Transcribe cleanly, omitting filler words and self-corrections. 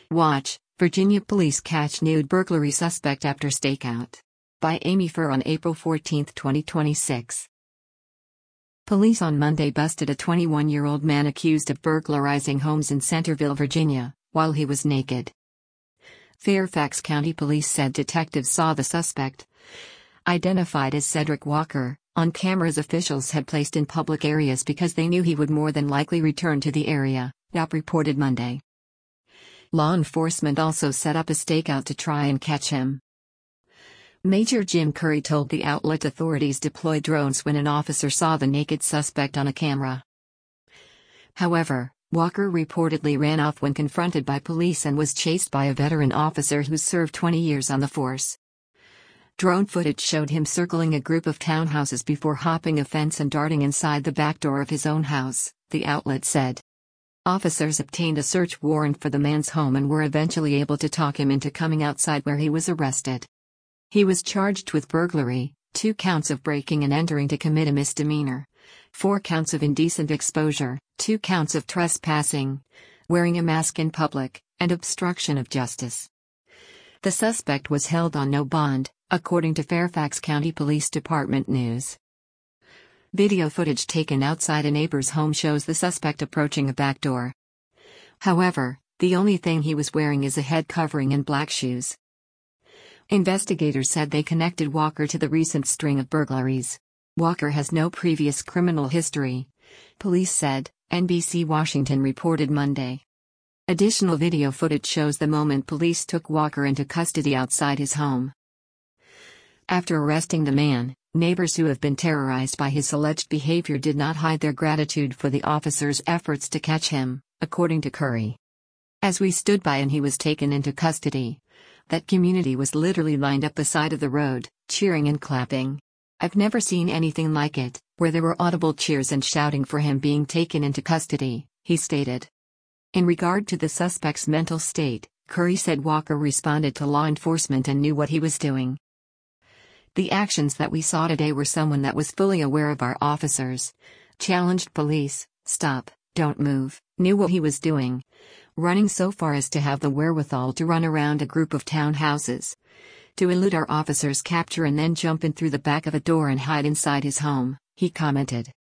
Watch, Virginia police catch nude burglary suspect after stakeout. By Amy Furr on April 14, 2026. Police on Monday busted a 21-year-old man accused of burglarizing homes in Centerville, Virginia, while he was naked. Fairfax County Police said detectives saw the suspect, identified as Cedric Walker, on cameras officials had placed in public areas because they knew he would more than likely return to the area, UP reported Monday. Law enforcement also set up a stakeout to try and catch him. Major Jim Curry told the outlet authorities deployed drones when an officer saw the naked suspect on a camera. However, Walker reportedly ran off when confronted by police and was chased by a veteran officer who served 20 years on the force. Drone footage showed him circling a group of townhouses before hopping a fence and darting inside the back door of his own house, the outlet said. Officers obtained a search warrant for the man's home and were eventually able to talk him into coming outside, where he was arrested. He was charged with burglary, 2 counts of breaking and entering to commit a misdemeanor, 4 counts of indecent exposure, 2 counts of trespassing, wearing a mask in public, and obstruction of justice. The suspect was held on no bond, according to Fairfax County Police Department News. Video footage taken outside a neighbor's home shows the suspect approaching a back door. However, the only thing he was wearing is a head covering and black shoes. Investigators said they connected Walker to the recent string of burglaries. Walker has no previous criminal history, police said, NBC Washington reported Monday. Additional video footage shows the moment police took Walker into custody outside his home. After arresting the man, neighbors who have been terrorized by his alleged behavior did not hide their gratitude for the officers' efforts to catch him, according to Curry. As we stood by and he was taken into custody, that community was literally lined up the side of the road, cheering and clapping. I've never seen anything like it, where there were audible cheers and shouting for him being taken into custody, he stated. In regard to the suspect's mental state, Curry said Walker responded to law enforcement and knew what he was doing. The actions that we saw today were someone that was fully aware of our officers, challenged police, stop, don't move, knew what he was doing, running so far as to have the wherewithal to run around a group of townhouses, to elude our officers' capture and then jump in through the back of a door and hide inside his home, he commented.